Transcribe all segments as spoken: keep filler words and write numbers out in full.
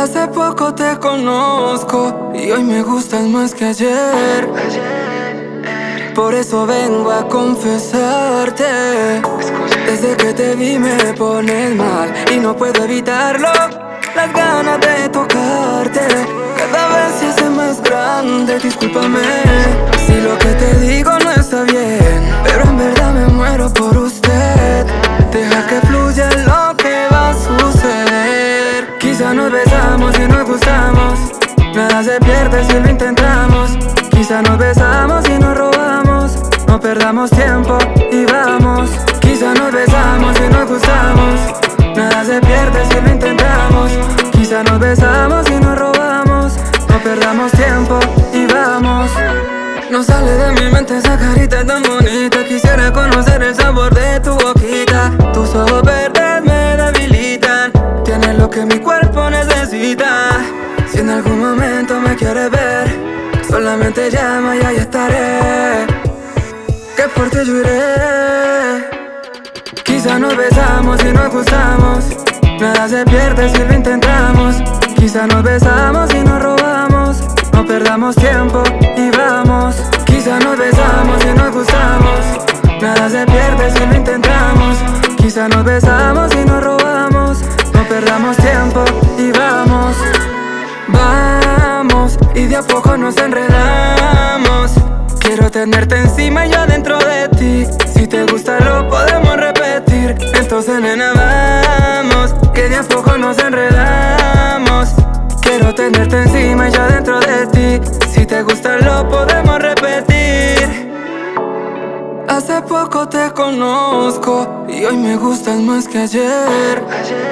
Hace poco te conozco y hoy me gustas más que ayer. Por eso vengo a confesarte. Desde que te vi me pones mal y no puedo evitarlo. Las ganas de tocarte cada vez se hace más grande. Discúlpame si lo que te digo no está bien, pero en verdad me muero por usted. Deja que fluya lo que va a suceder. Quizá nos besamos y nos gustamos. Nada se pierde si lo intentamos. Quizá nos besamos y nos robamos. No perdamos tiempo y vamos. Quizá nos besamos y nos gustamos. Nada se pierde si lo intentamos. Quizá nos besamos y nos robamos. No perdamos tiempo y vamos. No sale de mi mente esa carita tan bonita. Quisiera conocer el sabor de tu boquita. Tus ojos verdes me debilitan. Tienes lo que mi cuerpo necesita. Si en algún momento me quieres ver, solamente llama y ahí estaré. Que por ti yo iré. Quizá nos besamos y nos gustamos. Nada se pierde si lo intentamos. Quizá nos besamos y nos robamos. No perdamos tiempo y vamos. Quizá nos besamos y nos gustamos. Nada se pierde si lo intentamos. Quizá nos besamos y nos robamos. No perdamos tiempo y vamos. Vamos, y de a poco nos enredamos. Quiero tenerte encima y yo dentro de ti. Si te gusta lo podemos repetir. Entonces nena vamos, que de a poco nos enredamos. Quiero tenerte encima y yo dentro de ti. Si te gusta lo podemos repetir. Hace poco te conozco y hoy me gustas más que ayer.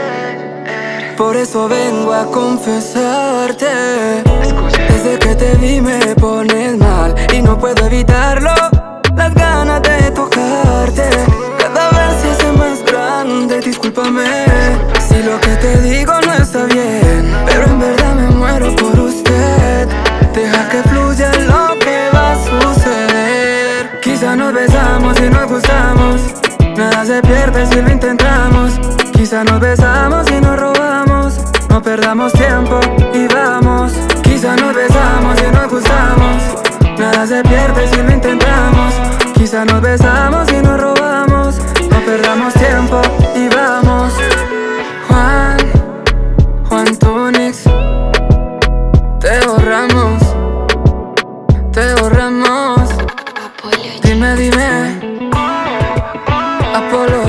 Por eso vengo a confesarte. Desde que te vi me pones mal y no puedo evitarlo. Las ganas de tocarte cada vez se hace más grande. Discúlpame si lo que te digo no está bien, pero en verdad me muero por usted. Deja que fluya lo que va a suceder. Quizá nos besamos y nos gustamos. Nada se pierde si lo intentamos. Quizá nos besamos y nos robamos. No perdamos tiempo y vamos. Quizá nos besamos y nos gustamos. Nada se pierde si lo intentamos. Quizá nos besamos y nos robamos. No perdamos tiempo y vamos. Juan, Juan Tonix. Te borramos, te borramos. Dime, dime, Apolo.